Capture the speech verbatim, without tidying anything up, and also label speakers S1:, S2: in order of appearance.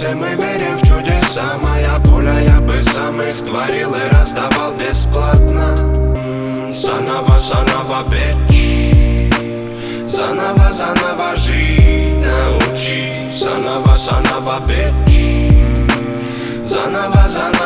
S1: все мы верим в чудеса. Моя воля, я бы сам их творил и раздавал бесплатно. Заново, заново, бич, заново, заново жить научи. Заново, заново, бич, заново, заново